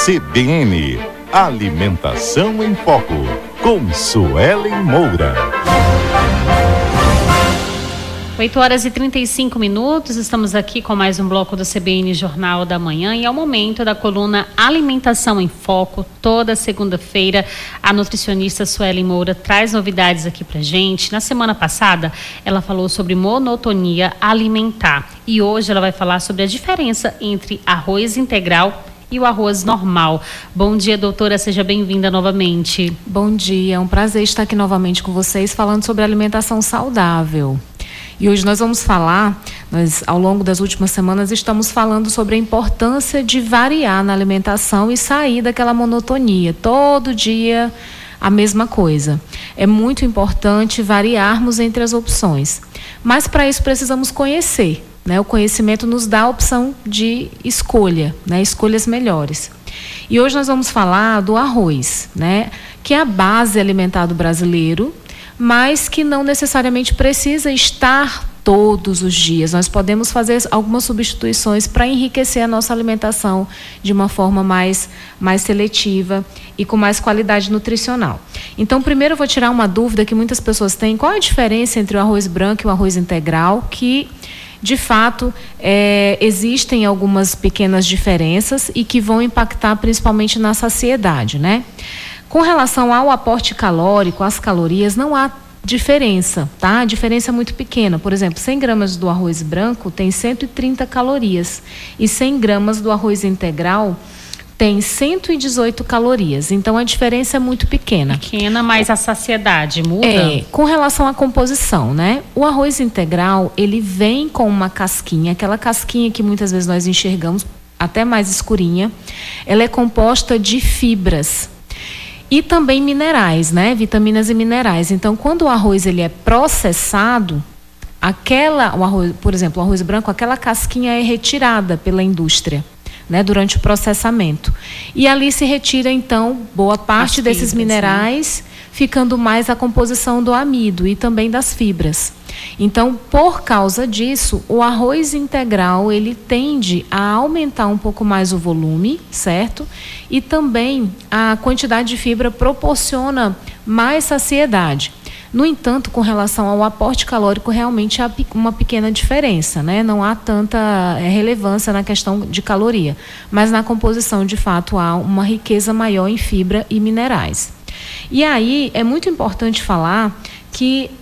CBN Alimentação em Foco, com Suelen Moura. 8h35, estamos aqui com mais um bloco do CBN Jornal da Manhã e é o momento da coluna Alimentação em Foco. Toda segunda-feira a nutricionista Suelen Moura traz novidades aqui pra gente. Na semana passada ela falou sobre monotonia alimentar e hoje ela vai falar sobre a diferença entre arroz integral e o arroz normal. Bom dia, doutora, seja bem-vinda novamente. Bom dia, é um prazer estar aqui novamente com vocês falando sobre alimentação saudável. E hoje nós vamos falar, ao longo das últimas semanas, estamos falando sobre a importância de variar na alimentação e sair daquela monotonia, todo dia a mesma coisa. É muito importante variarmos entre as opções, mas para isso precisamos conhecer, né? O conhecimento nos dá a opção de escolha, né? Escolhas melhores. E hoje nós vamos falar do arroz, né? Que é a base alimentar do brasileiro, mas que não necessariamente precisa estar todos os dias. Nós podemos fazer algumas substituições para enriquecer a nossa alimentação de uma forma mais seletiva e com mais qualidade nutricional. Então, primeiro eu vou tirar uma dúvida que muitas pessoas têm. Qual a diferença entre o arroz branco e o arroz integral? Que, de fato, existem algumas pequenas diferenças e que vão impactar principalmente na saciedade, né? Com relação ao aporte calórico, às calorias, não há diferença, tá? A diferença é muito pequena. Por exemplo, 100 gramas do arroz branco tem 130 calorias e 100 gramas do arroz integral tem 118 calorias. Então, a diferença é muito pequena. Pequena, mas a saciedade muda? Com relação à composição, né? O arroz integral, ele vem com uma casquinha, aquela casquinha que muitas vezes nós enxergamos até mais escurinha. Ela é composta de fibras e também minerais, né? Vitaminas e minerais. Então, quando o arroz ele é processado, o arroz, por exemplo, o arroz branco, aquela casquinha é retirada pela indústria, né? Durante o processamento. E ali se retira, então, boa parte desses minerais, né? Ficando mais a composição do amido e também das fibras. Então, por causa disso, o arroz integral, ele tende a aumentar um pouco mais o volume, certo? E também a quantidade de fibra proporciona mais saciedade. No entanto, com relação ao aporte calórico, realmente há uma pequena diferença, né? Não há tanta relevância na questão de caloria, mas na composição, de fato, há uma riqueza maior em fibra e minerais. E aí, é muito importante falar que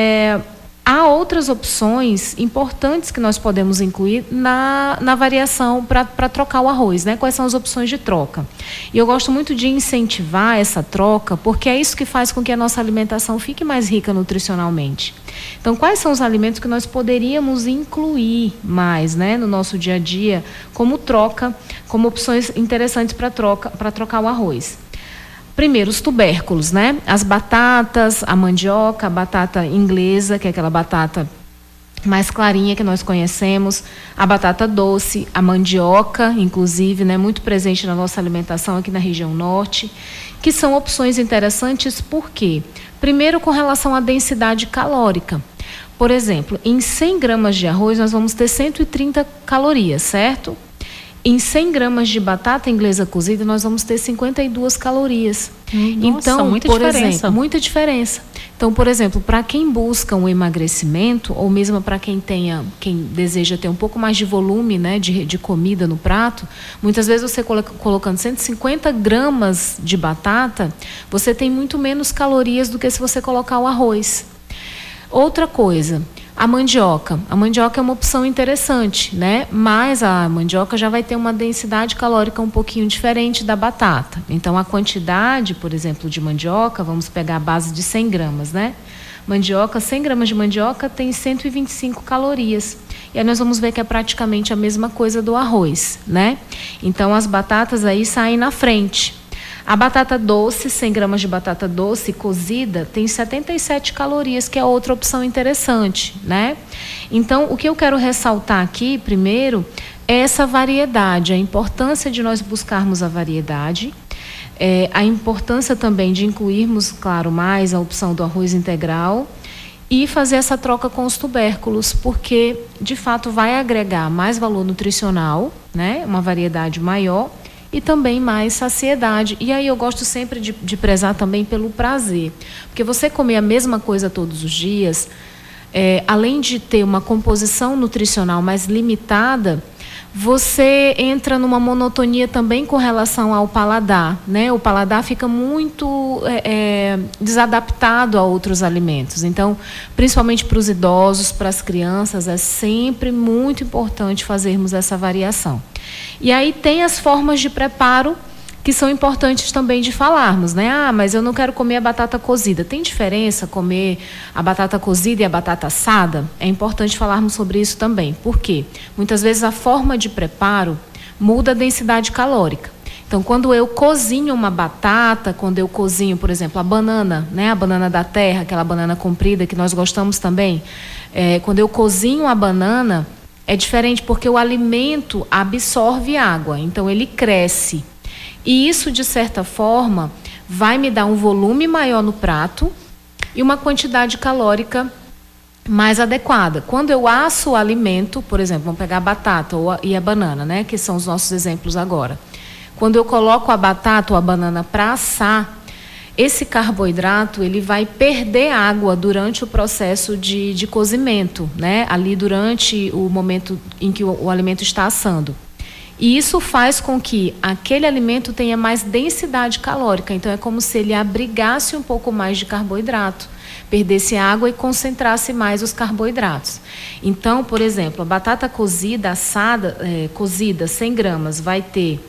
há outras opções importantes que nós podemos incluir na variação para trocar o arroz, né? Quais são as opções de troca? E eu gosto muito de incentivar essa troca, porque é isso que faz com que a nossa alimentação fique mais rica nutricionalmente. Então, quais são os alimentos que nós poderíamos incluir mais, né, no nosso dia a dia, como troca, como opções interessantes para trocar o arroz? Primeiro, os tubérculos, né? As batatas, a mandioca, a batata inglesa, que é aquela batata mais clarinha que nós conhecemos, a batata doce, a mandioca, inclusive, né, muito presente na nossa alimentação aqui na região norte, que são opções interessantes. Por quê? Primeiro, com relação à densidade calórica. Por exemplo, em 100 gramas de arroz, nós vamos ter 130 calorias, certo? Em 100 gramas de batata inglesa cozida, nós vamos ter 52 calorias. Nossa, então, muita por diferença. exemplo, muita diferença. Então, por exemplo, para quem busca um emagrecimento, ou mesmo para quem deseja ter um pouco mais de volume, né, de comida no prato, muitas vezes você colocando 150 gramas de batata, você tem muito menos calorias do que se você colocar o arroz. Outra coisa, a mandioca. A mandioca é uma opção interessante, né? Mas a mandioca já vai ter uma densidade calórica um pouquinho diferente da batata. Então, a quantidade, por exemplo, de mandioca, vamos pegar a base de 100 gramas, né? Mandioca, 100 gramas de mandioca tem 125 calorias. E aí nós vamos ver que é praticamente a mesma coisa do arroz, né? Então, as batatas aí saem na frente. A batata doce, 100 gramas de batata doce cozida, tem 77 calorias, que é outra opção interessante, né? Então, o que eu quero ressaltar aqui, primeiro, é essa variedade, a importância de nós buscarmos a variedade, a importância também de incluirmos, claro, mais a opção do arroz integral e fazer essa troca com os tubérculos, porque, de fato, vai agregar mais valor nutricional, né? Uma variedade maior, e também mais saciedade. E aí eu gosto sempre de prezar também pelo prazer. Porque você comer a mesma coisa todos os dias, além de ter uma composição nutricional mais limitada, você entra numa monotonia também com relação ao paladar, né? O paladar fica muito desadaptado a outros alimentos. Então, principalmente para os idosos, para as crianças, é sempre muito importante fazermos essa variação. E aí tem as formas de preparo que são importantes também de falarmos, né? Ah, mas eu não quero comer a batata cozida. Tem diferença comer a batata cozida e a batata assada? É importante falarmos sobre isso também. Por quê? Muitas vezes a forma de preparo muda a densidade calórica. Então, quando eu cozinho uma batata, quando eu cozinho, por exemplo, a banana, né? A banana da terra, aquela banana comprida que nós gostamos também. Quando eu cozinho a banana, é diferente porque o alimento absorve água. Então, ele cresce. E isso, de certa forma, vai me dar um volume maior no prato e uma quantidade calórica mais adequada. Quando eu asso o alimento, por exemplo, vamos pegar a batata e a banana, né, que são os nossos exemplos agora. Quando eu coloco a batata ou a banana para assar, esse carboidrato ele vai perder água durante o processo de cozimento, né, ali durante o momento em que o alimento está assando. E isso faz com que aquele alimento tenha mais densidade calórica. Então, é como se ele abrigasse um pouco mais de carboidrato, perdesse água e concentrasse mais os carboidratos. Então, por exemplo, a batata cozida, assada, cozida, 100 gramas, vai ter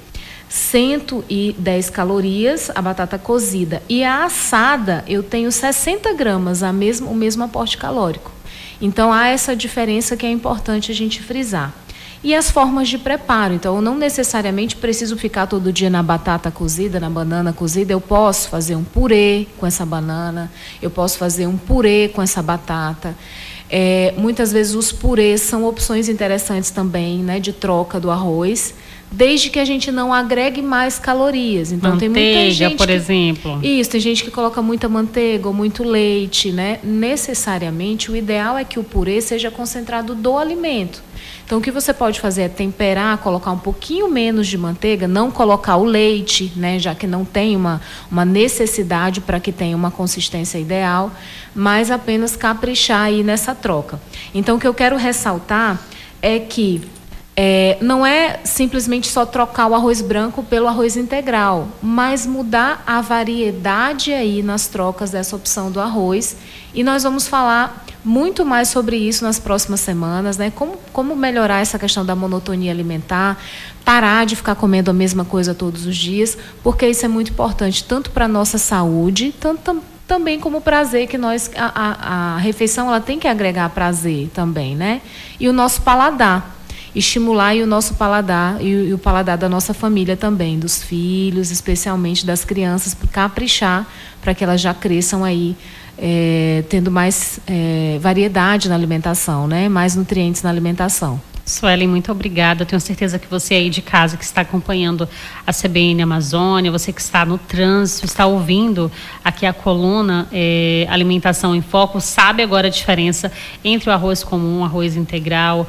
110 calorias, a batata cozida. E a assada, eu tenho 60 gramas, o mesmo aporte calórico. Então, há essa diferença que é importante a gente frisar. E as formas de preparo. Então, eu não necessariamente preciso ficar todo dia na batata cozida, na banana cozida. Eu posso fazer um purê com essa banana, eu posso fazer um purê com essa batata. Muitas vezes os purês são opções interessantes também, né, de troca do arroz, desde que a gente não agregue mais calorias. Então, manteiga, tem muita gente por exemplo. Isso, tem gente que coloca muita manteiga ou muito leite, né? Necessariamente, o ideal é que o purê seja concentrado do alimento. Então, o que você pode fazer é temperar, colocar um pouquinho menos de manteiga, não colocar o leite, né, já que não tem uma necessidade para que tenha uma consistência ideal, mas apenas caprichar aí nessa troca. Então, o que eu quero ressaltar é que não é simplesmente só trocar o arroz branco pelo arroz integral, mas mudar a variedade aí nas trocas dessa opção do arroz. E nós vamos falar muito mais sobre isso nas próximas semanas, né? Como melhorar essa questão da monotonia alimentar, parar de ficar comendo a mesma coisa todos os dias, porque isso é muito importante, tanto para a nossa saúde, também como prazer, que a refeição ela tem que agregar prazer também, né? E o nosso paladar. Estimular o nosso paladar e o paladar da nossa família também, dos filhos, especialmente das crianças, para caprichar para que elas já cresçam aí tendo mais variedade na alimentação, né? Mais nutrientes na alimentação. Suelen, muito obrigada. Eu tenho certeza que você aí de casa que está acompanhando a CBN Amazônia, você que está no trânsito, está ouvindo aqui a coluna Alimentação em Foco, sabe agora a diferença entre o arroz comum, o arroz integral,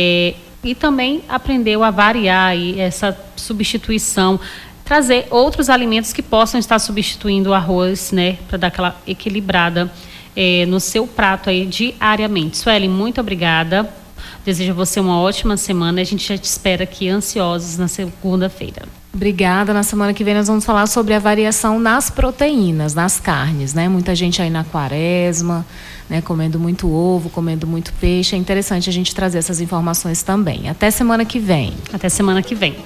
e também aprendeu a variar aí essa substituição, trazer outros alimentos que possam estar substituindo o arroz, né, para dar aquela equilibrada no seu prato aí diariamente. Suelen, muito obrigada. Desejo a você uma ótima semana. A gente já te espera aqui ansiosos na segunda-feira. Obrigada. Na semana que vem nós vamos falar sobre a variação nas proteínas, nas carnes, né? Muita gente aí na quaresma, né? Comendo muito ovo, comendo muito peixe. É interessante a gente trazer essas informações também. Até semana que vem. Até semana que vem.